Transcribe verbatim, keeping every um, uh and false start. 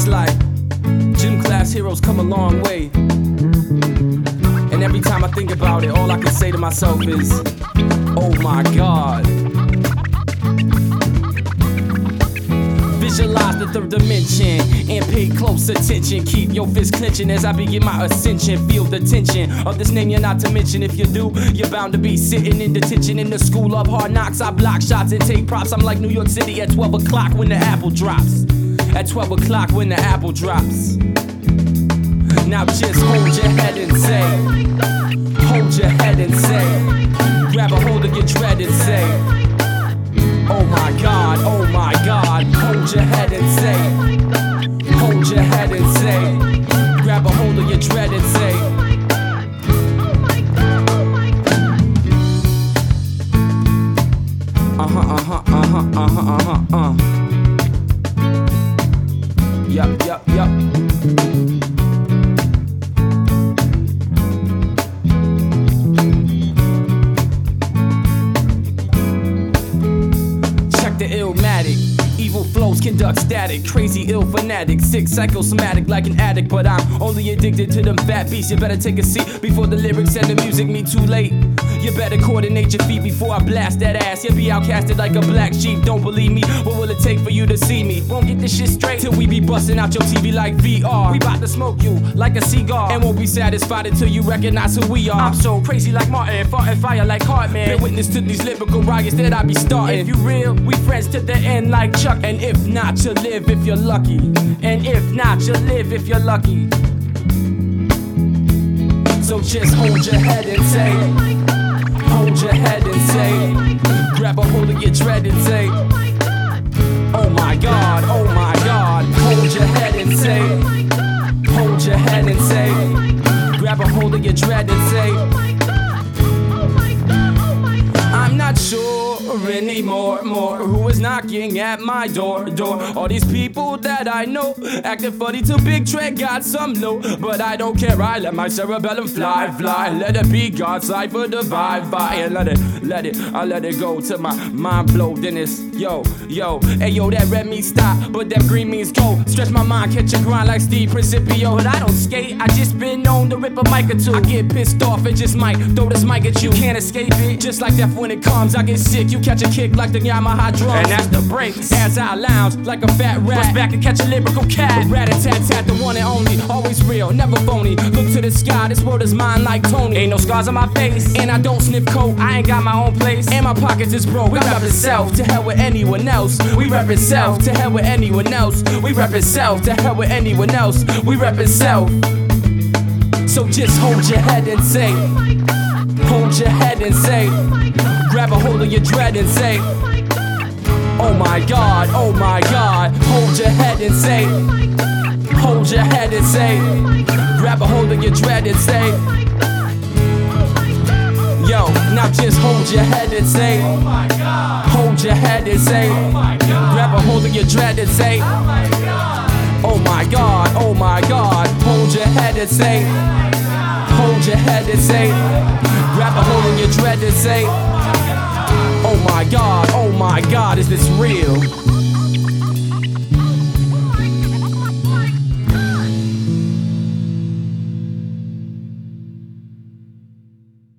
like gym class heroes come a long way. And every time I think about it, all I can say to myself is, oh my God. Visualize the third dimension and pay close attention. Keep your fist clenching as I begin my ascension. Feel the tension of this name you're not to mention. If you do, you're bound to be sitting in detention. In the school of hard knocks, I block shots and take props. I'm like New York City at twelve o'clock when the apple drops. At twelve o'clock when the apple drops. Now just hold your head and say, hold your head and say, grab a hold of your dread and say, oh my God, oh my God. Hold your head and say, hold your head and say, grab a hold of your dread and say, uh-huh, uh-huh, uh-huh, uh-huh, uh-huh, uh. Yup, yup, yup. The Illmatic, evil flows conduct static, crazy ill fanatic, sick psychosomatic like an addict, but I'm only addicted to them fat beats. You better take a seat before the lyrics and the music me too late. You better coordinate your feet before I blast that ass. You'll be outcasted like a black sheep. Don't believe me? What will it take for you to see me? Won't get this shit straight till we be busting out your T V like V R. We bout to smoke you like a cigar and won't be satisfied until you recognize who we are. I'm so crazy like Martin, farting fire like Cartman. Been witness to these lyrical riots that I be starting. If you real, we friends to the end like Chuck. And if not, you'll live if you're lucky. And if not, you'll live if you're lucky. So just hold your head and say, hold your head and say, grab a hold of your dread and say, oh my God, oh my God. Hold your head and say, hold your head and say, grab a hold of your dread and say, I'm not sure anymore, more who is knocking at my door, door. All these people that I know acting funny till Big Trey got some low, but I don't care. I let my cerebellum fly, fly. Let it be God's life for the vibe, vibe, and let it, let it, I let it go till my mind blow. Then it's yo, yo, hey yo, that red means stop, but that green means go. Stretch my mind, catch a grind like Steve Principio. But I don't skate, I just been known to rip a mic or two. I get pissed off and just might throw this mic at you. Can't escape it, just like that when it comes. I get sick, you catch a kick like the Yamaha drum, and that's the breaks. As I lounge like a fat rat, bust back and catch a lyrical cat. Rat-a-tat-tat, the one and only, always real, never phony. Look to the sky, this world is mine like Tony. Ain't no scars on my face, and I don't sniff coke. I ain't got my own place, and my pockets is broke. We represent self, to hell with anyone else. We represent self, to hell with anyone else. We represent self, to hell with anyone else. We represent self. So just hold your head and say, hold your head and say, grab a hold of your dread and say, oh my God, oh my God. Hold your head and say, hold your head and say, grab a hold of your dread and say, yo, now just hold your head and say, oh my God. Hold your head and say, oh my God. Grab a hold of your dread and say, oh my God. Oh my God, oh my God. Hold your head and say, hold your head and say, grab a hold of your dread and say, oh my God, oh my God, is this real?